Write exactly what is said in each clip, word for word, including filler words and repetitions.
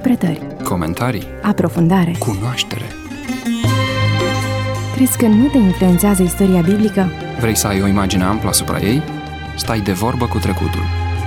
Interpretări, comentarii, aprofundare, cunoaștere. Crezi că nu te influențează istoria biblică? Vrei să ai o imagine amplă asupra ei? Stai de vorbă cu trecutul.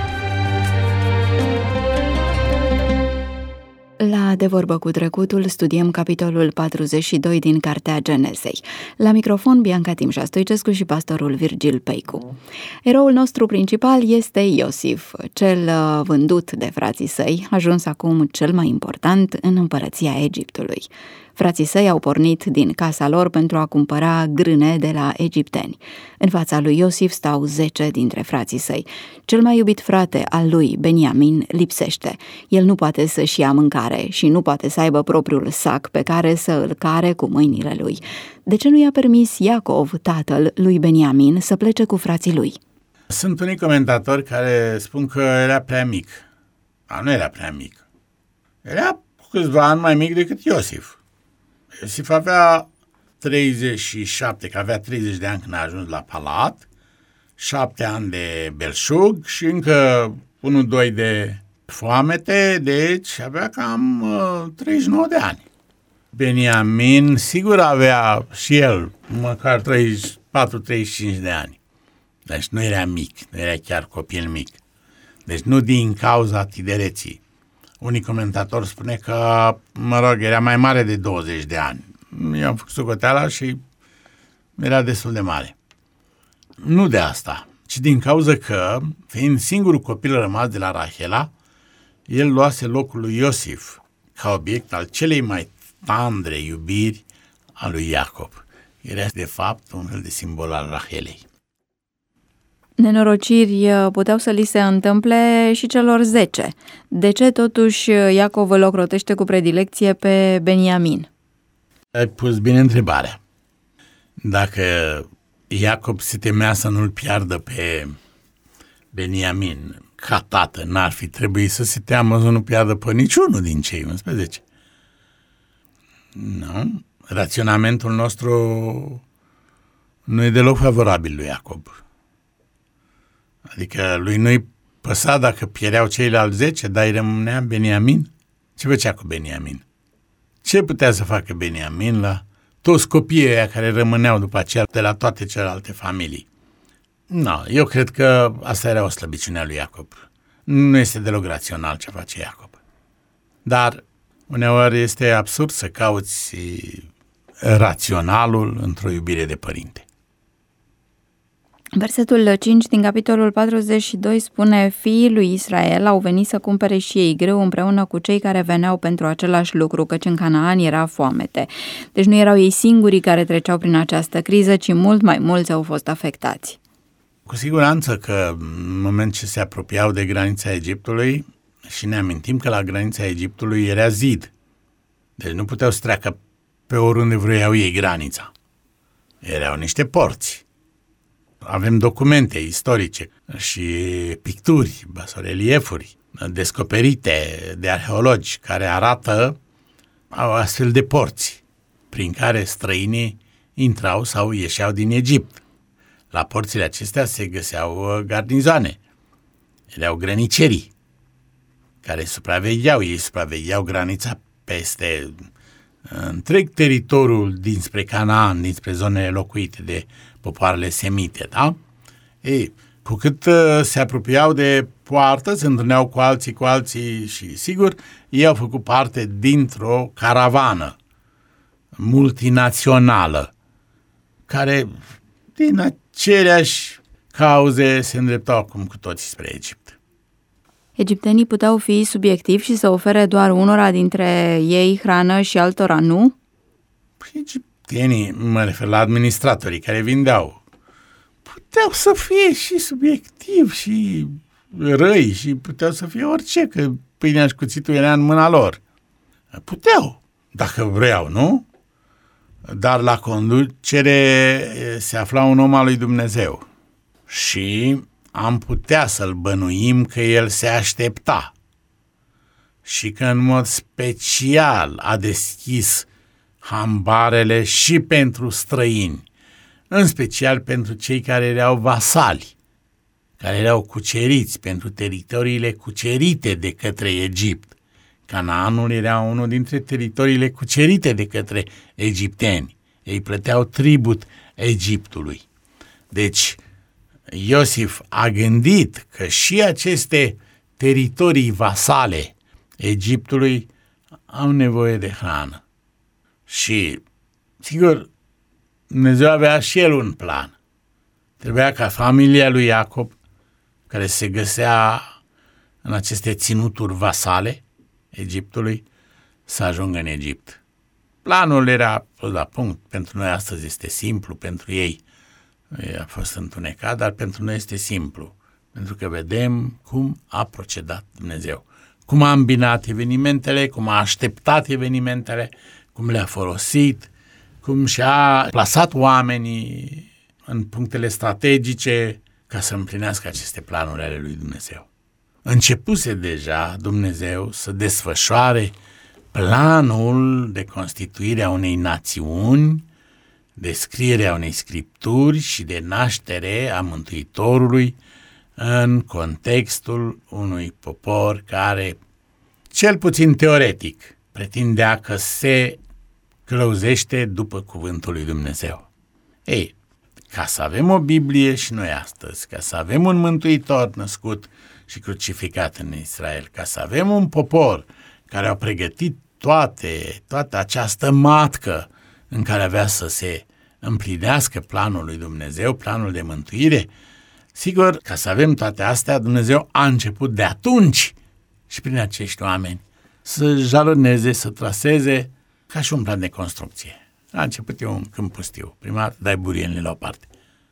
La De vorbă cu trecutul studiem capitolul patruzeci și doi din Cartea Genesei. La microfon Bianca Timșa Stoicescu și pastorul Virgil Peicu. Eroul nostru principal este Iosif, cel vândut de frații săi, ajuns acum cel mai important în împărăția Egiptului. Frații săi au pornit din casa lor pentru a cumpăra grâne de la egipteni. În fața lui Iosif stau zece dintre frații săi. Cel mai iubit frate al lui, Beniamin, lipsește. El nu poate să-și ia mâncare și nu poate să aibă propriul sac pe care să îl care cu mâinile lui. De ce nu i-a permis Iacov, tatăl lui Beniamin, să plece cu frații lui? Sunt unii comentatori care spun că era prea mic. Dar nu era prea mic. Era cu câțiva ani mai mic decât Iosif. Iosif avea treizeci și șapte, că avea treizeci de ani când a ajuns la palat, șapte ani de belșug și încă unu doi de foamete, deci avea cam uh, treizeci și nouă de ani. Beniamin sigur avea și el măcar treizeci și patru treizeci și cinci de ani. Deci nu era mic, nu era chiar copil mic. Deci nu din cauza tinereții. Unii comentatori spune că, mă rog, era mai mare de douăzeci de ani. Eu am făcut socoteala și era destul de mare. Nu de asta, ci din cauza că, fiind singurul copil rămas de la Rahela, el luase locul lui Iosif ca obiect al celei mai tandre iubiri a lui Iacob. Era, de fapt, un fel de simbol al Rahelei. Nenorociri puteau să li se întâmple și celor zece. De ce totuși Iacov îl ocrotește cu predilecție pe Beniamin? Ai pus bine întrebarea. Dacă Iacob se temea să nu-l piardă pe Beniamin ca tată, n-ar fi trebuit să se teamă să nu piardă pe niciunul din cei unsprezece. Nu? Raționamentul nostru nu e deloc favorabil lui Iacob. Adică lui nu-i păsa dacă piereau ceilalți zece, dar îi rămânea Beniamin. Ce făcea cu Beniamin? Ce putea să facă Beniamin la toți copiii ăia care rămâneau după aceea de la toate celelalte familii? No, eu cred că asta era o slăbiciune a lui Iacob. Nu este deloc rațional ce face Iacob. Dar uneori este absurd să cauți raționalul într-o iubire de părinte. Versetul cinci din capitolul patruzeci și doi spune: fiii lui Israel au venit să cumpere și ei grâu împreună cu cei care veneau pentru același lucru, căci în Canaan era foamete. Deci nu erau ei singurii care treceau prin această criză, ci mult mai mulți au fost afectați. Cu siguranță că în moment ce se apropiau de granița Egiptului, și ne amintim că la granița Egiptului era zid, deci nu puteau să treacă pe oriunde vroiau ei granița. Erau niște porți. Avem documente istorice și picturi, basoreliefuri descoperite de arheologi care arată astfel de porți prin care străinii intrau sau ieșeau din Egipt. La porțile acestea se găseau garnizoane, erau grănicerii care supravegheau, ei supravegheau granița peste întreg teritoriul dinspre Canaan, dinspre zonele locuite de popoarele semite, da? Ei, cu cât uh, se apropiau de poartă, se întâlneau cu alții, cu alții și, sigur, ei au făcut parte dintr-o caravană multinațională care, din aceleași cauze, se îndreptau acum cu toții spre Egipt. Egiptenii puteau fi subiectivi și să ofere doar unora dintre ei hrană și altora nu? Egiptenii, mă refer la administratorii care vindeau, puteau să fie și subiectivi și răi și puteau să fie orice, că pâinea și cuțitul era în mâna lor. Puteau, dacă vreau, nu? Dar la conducere se afla un om al lui Dumnezeu și am putea să-l bănuim că el se aștepta și că în mod special a deschis hambarele și pentru străini, în special pentru cei care erau vasali, care erau cuceriți, pentru teritoriile cucerite de către Egipt, Canaanul era unul dintre teritoriile cucerite de către egipteni. Ei plăteau tribut Egiptului. Deci, Iosif a gândit că și aceste teritorii vasale Egiptului au nevoie de hrană. Și, sigur, Dumnezeu avea și el un plan. Trebuia ca familia lui Iacob, care se găsea în aceste ținuturi vasale Egiptului, să ajungă în Egipt. Planul era pus la punct. Pentru noi astăzi este simplu, pentru ei a fost întunecat, dar pentru noi este simplu, pentru că vedem cum a procedat Dumnezeu, cum a îmbinat evenimentele, cum a așteptat evenimentele, cum le-a folosit, cum și-a plasat oamenii în punctele strategice ca să împlinească aceste planuri ale lui Dumnezeu. Începuse deja Dumnezeu să desfășoare planul de constituire a unei națiuni, de scriere a unei scripturi și de naștere a Mântuitorului în contextul unui popor care, cel puțin teoretic, pretindea că se călăuzește după cuvântul lui Dumnezeu. Ei, ca să avem o Biblie și noi astăzi, ca să avem un Mântuitor născut și crucificat în Israel, ca să avem un popor care a pregătit toate, toată această matcă în care avea să se împlinească planul lui Dumnezeu, planul de mântuire, sigur, ca să avem toate astea, Dumnezeu a început de atunci și prin acești oameni să jaloneze, să traseze ca și un plan de construcție. A început eu un câmp pustiu. Prima dată dai burienile la o parte,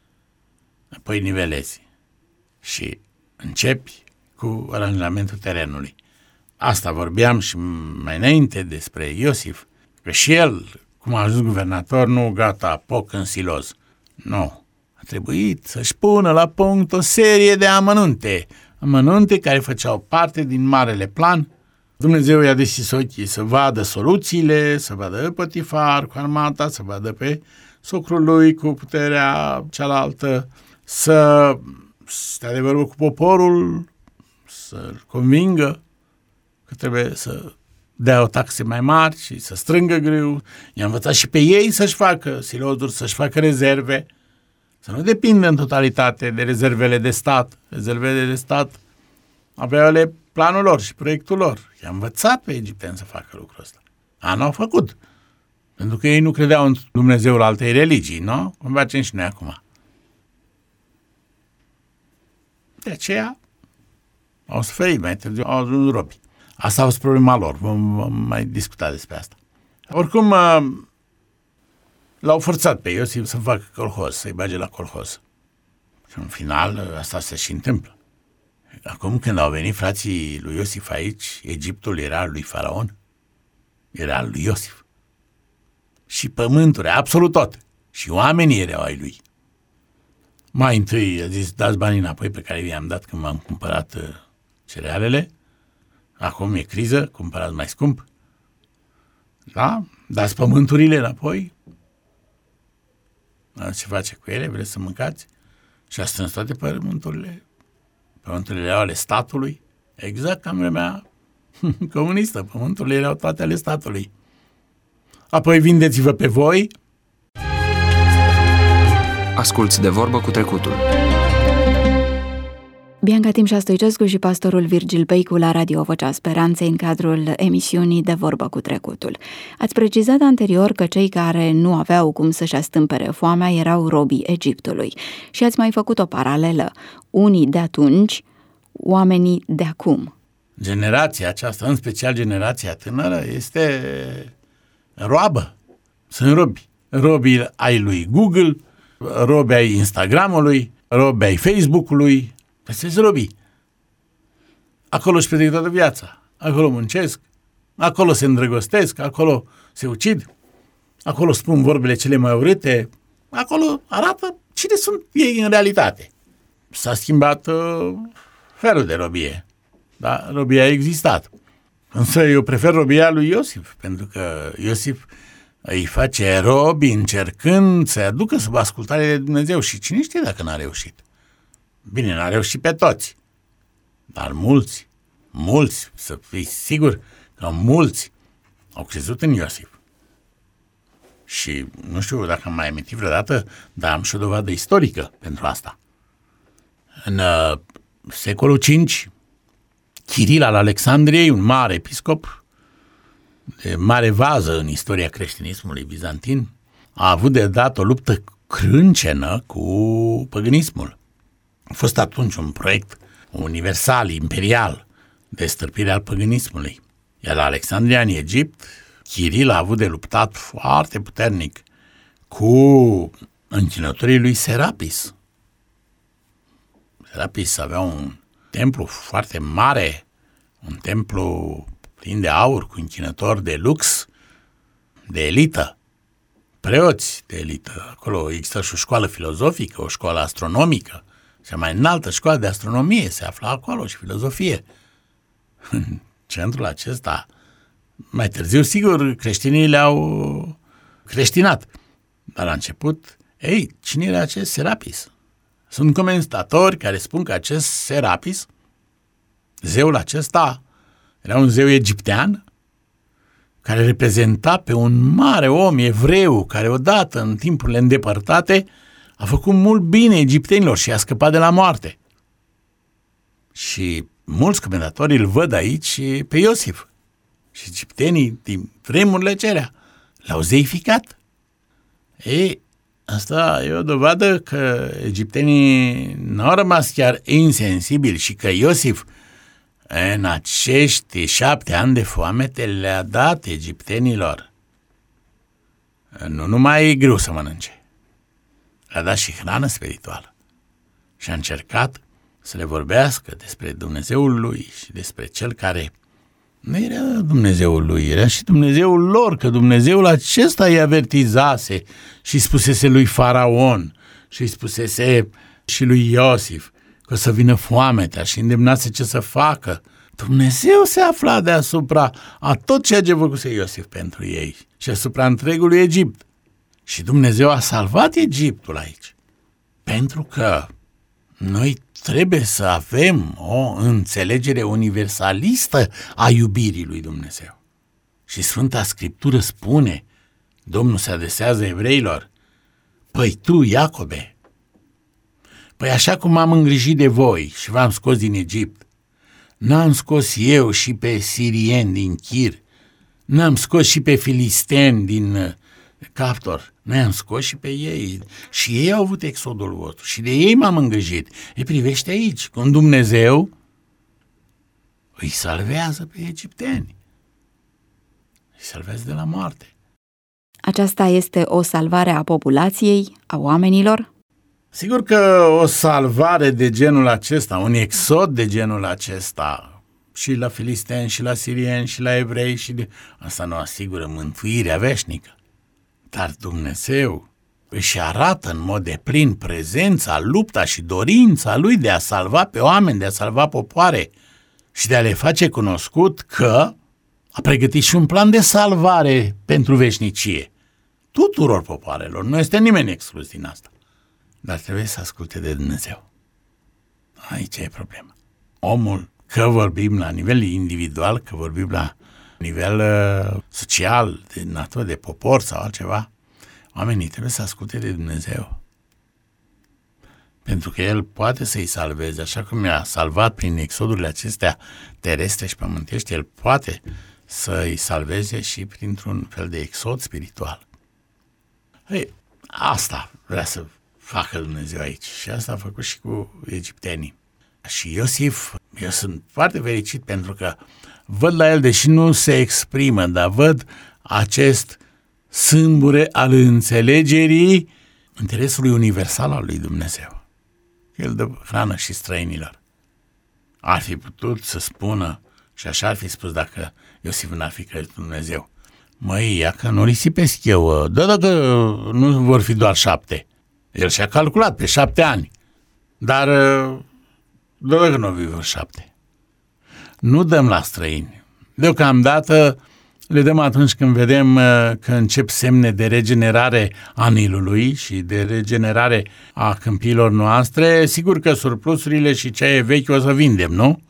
apoi nivelezi și începi cu aranjamentul terenului. Asta vorbeam și mai înainte despre Iosif, că și el, cum a ajuns guvernator, nu gata, poc în siloz. Nu. A trebuit să-și pună la punct o serie de amănunte, amănunte care făceau parte din marele plan. Dumnezeu i-a deschis ochii să vadă soluțiile, să vadă Potifar cu armata, să vadă pe socrul lui cu puterea cealaltă, să stea de vorbă cu poporul, să-l convingă că trebuie să dea o taxe mai mari și să strângă grâu. I-a învățat și pe ei să-și facă silozuri, să-și facă rezerve, să nu depindă în totalitate de rezervele de stat. Rezervele de stat aveau ele planul lor și proiectul lor. I-a învățat pe egipteni să facă lucrul ăsta. A, n-au făcut. Pentru că ei nu credeau în Dumnezeul altei religii, nu? Cum facem și noi acum. De aceea au suferit, mai târziu au ajuns robi. Asta a fost problema lor, vom, vom mai discuta despre asta. Oricum, l-au forțat pe Iosif să facă colhoz, să-i bage la colhoz. Și în final, asta se și întâmplă. Acum când au venit frații lui Iosif aici, Egiptul era al lui Faraon, era al lui Iosif. Și pământul, absolut tot. Și oamenii erau ai lui. Mai întâi a zis, dați banii înapoi pe care vi-am dat când m-am cumpărat uh, cerealele. Acum e criză, cumpărați mai scump. Da? Dați pământurile înapoi. Ce face cu ele? Vreți să mâncați? Și a strâns toate pământurile. Pământurile erau ale statului. Exact ca în vremea comunistă. Pământurile erau toate ale statului. Apoi vindeți-vă pe voi. Asculți De Vorbă cu Trecutul. Bianca Timșa Stoicescu și pastorul Virgil Peicu la Radio Vocea Speranței în cadrul emisiunii De Vorbă cu Trecutul. Ați precizat anterior că cei care nu aveau cum să-și astâmpere foamea erau robii Egiptului și ați mai făcut o paralelă. Unii de atunci, oamenii de acum. Generația aceasta, în special generația tânără, este roabă. Sunt robi. Robii ai lui Google, robi ai Instagramului, robi ai Facebook-ului. Astea sunt robii. Acolo își petrec toată viața. Acolo muncesc, acolo se îndrăgostesc, acolo se ucid, acolo spun vorbele cele mai urâte, acolo arată cine sunt ei în realitate. S-a schimbat uh, felul de robie, dar robia a existat. Însă eu prefer robia lui Iosif, pentru că Iosif îi face robi încercând să-i aducă sub ascultare de Dumnezeu și cine știe dacă n-a reușit. Bine, n-a reușit pe toți, dar mulți, mulți, să fii sigur că mulți au crezut în Iosif. Și nu știu dacă am mai amintit vreodată, dar am și o dovadă istorică pentru asta. În uh, secolul cinci, Chiril al Alexandriei, un mare episcop, de mare vază în istoria creștinismului bizantin, a avut de dat o luptă crâncenă cu păgânismul. A fost atunci un proiect universal, imperial, de stârpire al păgânismului. Iar la Alexandria, în Egipt, Chiril a avut de luptat foarte puternic cu închinătorii lui Serapis. Serapis avea un templu foarte mare, un templu plin de aur, cu închinători de lux, de elită, preoți de elită. Acolo există și o școală filozofică, o școală astronomică, cea mai înaltă școală de astronomie se află acolo și filozofie. În centrul acesta, mai târziu, sigur, creștinii le-au creștinat. Dar la început, ei, cine era acest Serapis? Sunt comentatori care spun că acest Serapis, zeul acesta, era un zeu egiptean care reprezenta pe un mare om evreu care odată, în timpurile îndepărtate, a făcut mult bine egiptenilor și a scăpat de la moarte. Și mulți comentatori îl văd aici pe Iosif. Și egiptenii, din vremurile acelea, l-au zeificat. Ei, asta e o dovadă că egiptenii n-au rămas chiar insensibili și că Iosif, în acești șapte ani de foamete, le-a dat egiptenilor nu numai greu să mănânce, le-a dat și hrană spirituală și a încercat să le vorbească despre Dumnezeul lui și despre cel care nu era Dumnezeul lui, era și Dumnezeul lor, că Dumnezeul acesta îi avertizase și spusese lui Faraon și îi spusese și lui Iosif că o să vină foametea și îndemnase ce să facă. Dumnezeu se afla deasupra a tot ceea ce făcuse Iosif pentru ei și asupra întregului Egipt. Și Dumnezeu a salvat Egiptul aici. Pentru că noi trebuie să avem o înțelegere universalistă a iubirii lui Dumnezeu. Și Sfânta Scriptură spune, Domnul se adresează evreilor, păi tu, Iacobe, păi așa cum am îngrijit de voi și v-am scos din Egipt, n-am scos eu și pe sirieni din Chir, n-am scos și pe filisteni din Captor, noi am scos și pe ei și ei au avut exodul vostru și de ei m-am îngrijit. Îi privește aici, cum Dumnezeu îi salvează pe egipteni, îi salvează de la moarte. Aceasta este o salvare a populației, a oamenilor? Sigur că o salvare de genul acesta, un exod de genul acesta, și la filisteni, și la sirieni, și la evrei, și de... asta nu asigură mântuirea veșnică. Dar Dumnezeu își arată în mod deplin prezența, lupta și dorința Lui de a salva pe oameni, de a salva popoare și de a le face cunoscut că a pregătit și un plan de salvare pentru veșnicie. Tuturor popoarelor, nu este nimeni exclus din asta. Dar trebuie să asculte de Dumnezeu. Aici e problema. Omul, că vorbim la nivel individual, că vorbim la nivel uh, social, de natură, de popor sau altceva, oamenii trebuie să asculte de Dumnezeu. Pentru că El poate să-i salveze, așa cum i-a salvat prin exodurile acestea terestre și pământești, El poate să-i salveze și printr-un fel de exod spiritual. Ei, asta vrea să facă Dumnezeu aici și asta a făcut și cu egiptenii. Și Iosif, eu sunt foarte fericit pentru că văd la el, deși nu se exprimă, dar văd acest sâmbure al înțelegerii interesului universal al lui Dumnezeu. El dă hrană și străinilor. Ar fi putut să spună, și așa ar fi spus dacă Iosif n-ar fi crezut Dumnezeu, măi, ia că nu risipesc eu, da, dacă nu vor fi doar șapte. El și-a calculat pe șapte ani, dar da, dacă nu vor fi șapte. Nu dăm la străini. Deocamdată le dăm atunci când vedem că încep semne de regenerare a Nilului și de regenerare a câmpiilor noastre. Sigur că surplusurile și ce e vechi o să vindem, nu?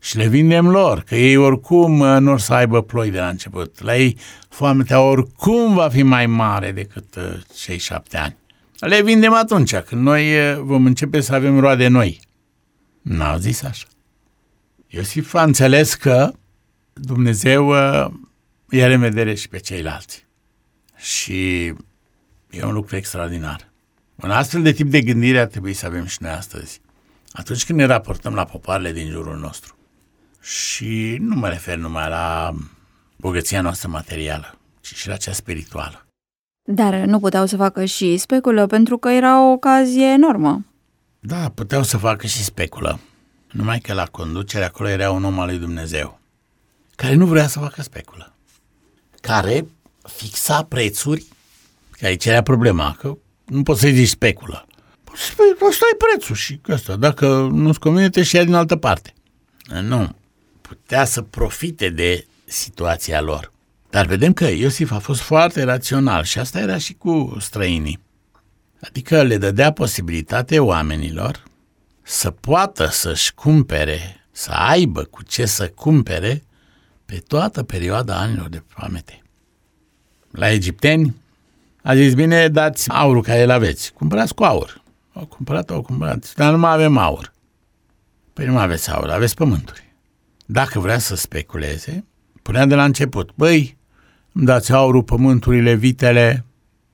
și le vindem lor, că ei oricum nu or să aibă ploi de la început. La ei foametea oricum va fi mai mare decât uh, cei șapte ani. Le vindem atunci, când noi uh, vom începe să avem roade noi. N-au zis așa. Iosif a înțeles că Dumnezeu uh, i-a în vedere și pe ceilalți. Și e un lucru extraordinar. Un astfel de tip de gândire ar trebui să avem și noi astăzi, atunci când ne raportăm la popoarele din jurul nostru. Și nu mă refer numai la bogăția noastră materială, ci și la cea spirituală. Dar nu puteau să facă și speculă, pentru că era o ocazie enormă. Da, puteau să facă și speculă. Numai că la conducere acolo era un om al lui Dumnezeu, care nu vrea să facă speculă, care fixa prețuri, că aici era problema, că nu poți să-i zici speculă. Ăsta e prețul și ăsta, dacă nu-ți convine, te și ia din altă parte. Nu, putea să profite de situația lor. Dar vedem că Iosif a fost foarte rațional și asta era și cu străinii. Adică le dădea posibilitate oamenilor să poată să-și cumpere, să aibă cu ce să cumpere pe toată perioada anilor de foamete. La egipteni a zis, bine, dați aurul care îl aveți, cumpărați cu aur. Au cumpărat, au cumpărat, dar nu mai avem aur. Păi nu mai aveți aur, aveți pământuri. Dacă vrea să speculeze, punea de la început, băi, îmi dați aurul, pământurile, vitele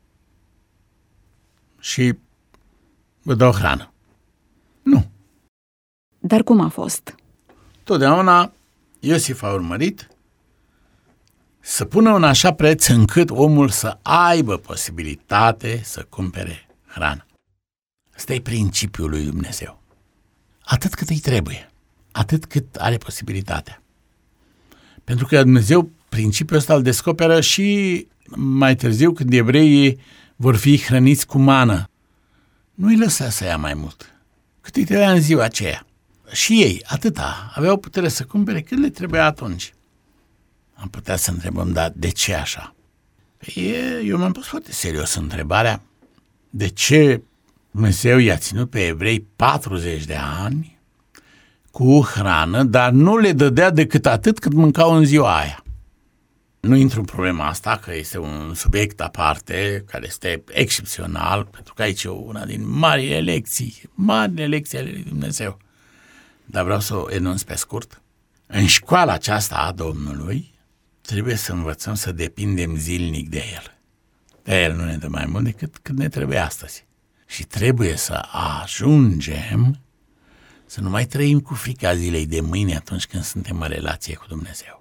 și vă dau hrană. Nu. Dar cum a fost? Totdeauna Iosif a urmărit să pună un așa preț încât omul să aibă posibilitate să cumpere hrană. Ăsta e principiul lui Dumnezeu. Atât cât îi trebuie, atât cât are posibilitatea. Pentru că Dumnezeu principiul ăsta îl descoperă și mai târziu, când evreii vor fi hrăniți cu mană. Nu îi lăsa să ia mai mult, cât îi trebuia în ziua aceea. Și ei, atâta, aveau putere să cumpere cât le trebuia atunci. Am putea să întrebăm, dar de ce așa? Eu m-am pus foarte serios întrebarea, de ce Dumnezeu i-a ținut pe evrei patruzeci de ani cu hrană, dar nu le dădea decât atât cât mâncau în ziua aia. Nu intru în problema asta, că este un subiect aparte, care este excepțional, pentru că aici e una din marile lecții, marile lecții ale lui Dumnezeu. Dar vreau să o enunț pe scurt. În școala aceasta a Domnului trebuie să învățăm să depindem zilnic de El. De El nu ne dă mai mult decât cât ne trebuie astăzi. Și trebuie să ajungem să nu mai trăim cu frica zilei de mâine atunci când suntem în relație cu Dumnezeu.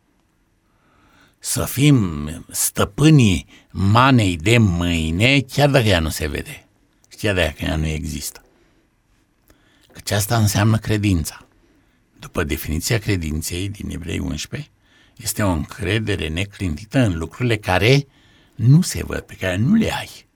Să fim stăpânii manei de mâine, chiar dacă ea nu se vede, chiar dacă ea nu există. Căci asta înseamnă credința. După definiția credinței din Evrei unsprezece, este o încredere neclintită în lucrurile care nu se văd, pe care nu le ai.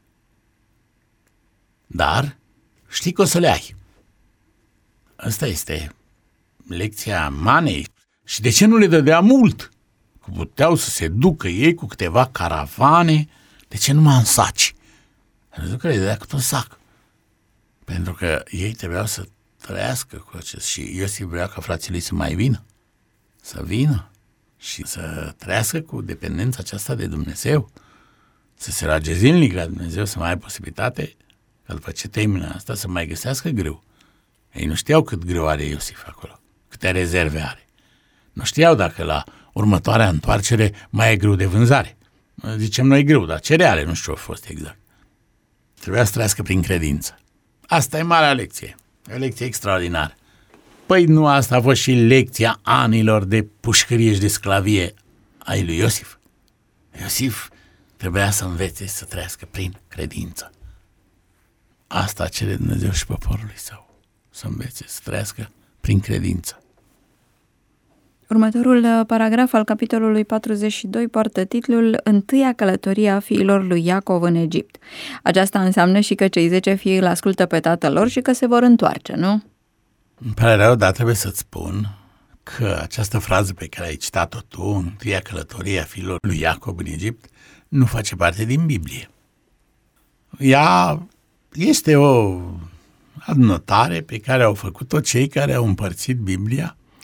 Dar știi că o să le ai. Asta este lecția manei. Și de ce nu le dădea mult? Că puteau să se ducă ei cu câteva caravane, de ce numai în saci? Pentru că le dădea cât un sac. Pentru că ei trebuiau să trăiască cu acest. Și Iosif vrea ca frații lui să mai vină, să vină și să trăiască cu dependența aceasta de Dumnezeu, să se roage zilnic la Dumnezeu, să mai ai posibilitate că după ce termină asta să mai găsească grâu. Ei nu știau cât grâu are Iosif acolo, câte rezerve are. Nu știau dacă la următoarea întoarcere mai e grâu de vânzare. Zicem noi grâu, dar cereale, nu știu ce a fost exact. Trebuia să trăiască prin credință. Asta e marea lecție, e o lecție extraordinară. Păi nu asta a fost și lecția anilor de pușcărie și de sclavie ai lui Iosif? Iosif trebuia să învețe să trăiască prin credință. Asta cere Dumnezeu și poporului său, să învețe să trăiască prin credință. Următorul paragraf al capitolului patruzeci și doi poartă titlul Întâia călătorie a fiilor lui Iacov în Egipt. Aceasta înseamnă și că cei zece fii îl ascultă pe tatăl lor și că se vor întoarce, nu? Îmi pare rău, dar trebuie să-ți spun că această frază pe care ai citat-o tu, Întâia călătorie a fiilor lui Iacov în Egipt, nu face parte din Biblie. Ea este o adnotare pe care au făcut-o cei care au împărțit Biblia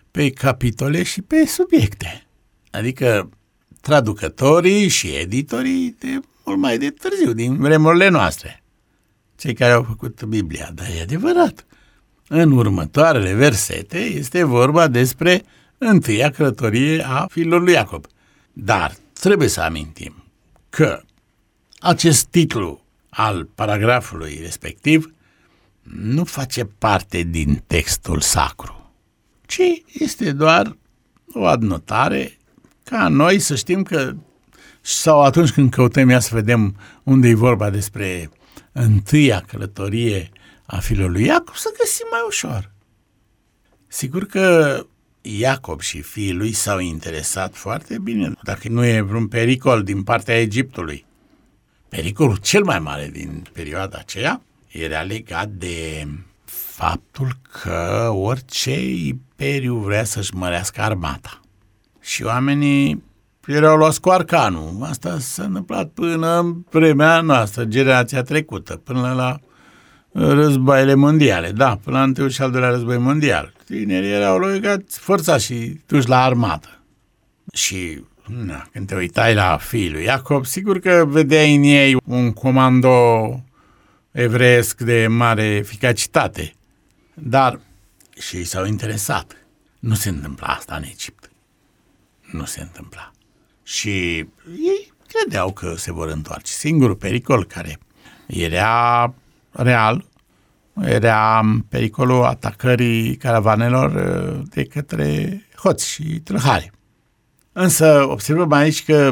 pe capitole și pe subiecte. Adică traducătorii și editorii de mult mai de târziu, din vremurile noastre. Cei care au făcut Biblia. Dar e adevărat. În următoarele versete este vorba despre întâia călătorie a fiilor lui Iacob. Dar trebuie să amintim că acest titlu al paragrafului respectiv nu face parte din textul sacru, ci este doar o adnotare ca noi să știm că, sau atunci când căutăm ea să vedem unde e vorba despre întâia călătorie a fiilor lui Iacob, să găsim mai ușor. Sigur că Iacob și fiii lui s-au interesat foarte bine, dacă nu e vreun pericol din partea Egiptului. Pericolul cel mai mare din perioada aceea era legat de faptul că orice imperiu vrea să-și mărească armata. Și oamenii erau luați cu arcanul. Asta s-a întâmplat până în vremea noastră, generația trecută, până la războaiele mondiale. Da, până la întâiul și al doilea război mondial. Tinerii erau legați, forțați și duși la armată. Și na, când te uitai la fiii lui Iacob, sigur că vedeai în ei un comando evreiesc de mare eficacitate. Dar și ei s-au interesat. Nu se întâmpla asta în Egipt. Nu se întâmpla. Și ei credeau că se vor întoarce. Singurul pericol care era real era pericolul atacării caravanelor de către hoți și tâlhari. Însă observăm aici că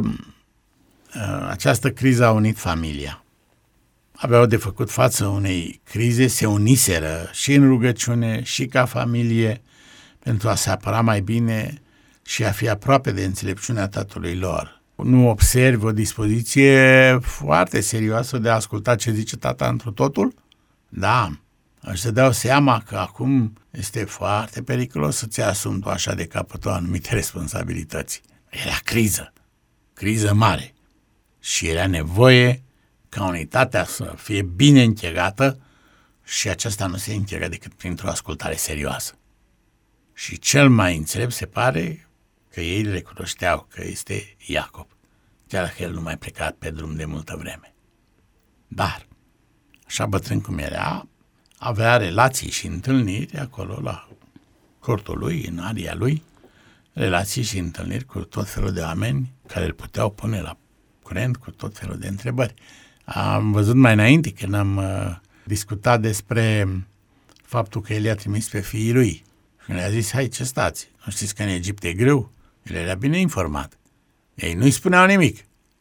această criză a unit familia. Aveau de făcut față unei crize, se uniseră și în rugăciune și ca familie pentru a se apăra mai bine și a fi aproape de înțelepciunea tatălui lor. Nu observi o dispoziție foarte serioasă de a asculta ce zice tata întru totul? Da, își se dau seama că acum este foarte periculos să-ți asumi tu așa de capătul anumite responsabilități. Era criză, criză mare și era nevoie ca unitatea să fie bine închegată și aceasta nu se închegă decât printr-o ascultare serioasă. Și cel mai înțelept se pare că ei recunoșteau că este Iacob, chiar dacă el nu mai plecat pe drum de multă vreme. Dar, așa bătrân cum era, avea relații și întâlniri acolo la cortul lui, în aria lui, relații și întâlniri cu tot felul de oameni care îl puteau pune la curent cu tot felul de întrebări. Am văzut mai înainte când am uh, discutat despre faptul că el i-a trimis pe fiii lui și le-a zis, hai, ce stați? Nu știți că în Egipt e greu? El era bine informat. Ei nu-i spuneau nimic.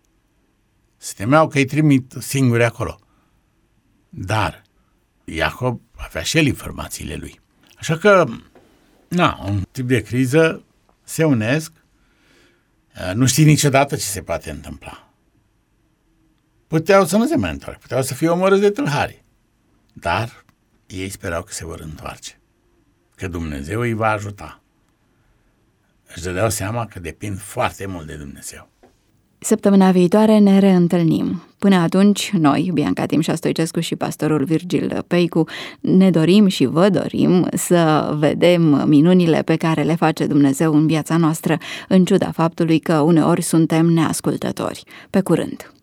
Se temeau că îi trimit singuri acolo. Dar Iacob avea și el informațiile lui. Așa că, na, un tip de criză se unesc, nu știi niciodată ce se poate întâmpla. Puteau să nu se mai întoarcă, puteau să fie omorâți de tâlhari, dar ei sperau că se vor întoarce, că Dumnezeu îi va ajuta. Își dădeau seama că depind foarte mult de Dumnezeu. Săptămâna viitoare ne reîntâlnim. Până atunci, noi, Bianca Timșa Stoicescu și pastorul Virgil Peicu, ne dorim și vă dorim să vedem minunile pe care le face Dumnezeu în viața noastră, în ciuda faptului că uneori suntem neascultători. Pe curând!